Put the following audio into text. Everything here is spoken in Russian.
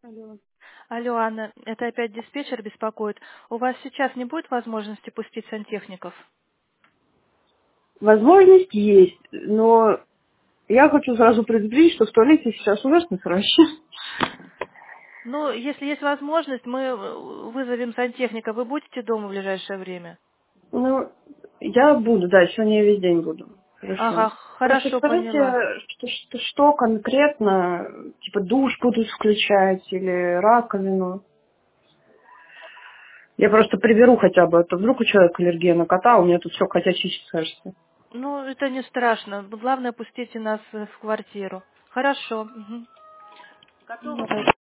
Алло. Алло, Анна, это опять диспетчер беспокоит. У вас сейчас не будет возможности пустить сантехников? Возможность есть, но я хочу сразу предупредить, что в туалете сейчас ужасно сращ. Ну, если есть возможность, мы вызовем сантехника. Вы будете дома в ближайшее время? Ну, я буду, да, сегодня я весь день буду. Хорошо. Ага, Просто хорошо, поняла. скажите, что конкретно, типа душ будут включать или раковину. Я просто приберу хотя бы, а то вдруг у человека аллергия на кота, а у меня тут все хотя чистить, кажется. Ну, это не страшно. Главное, пустите нас в квартиру. Хорошо. Мгм. Готово? Давай.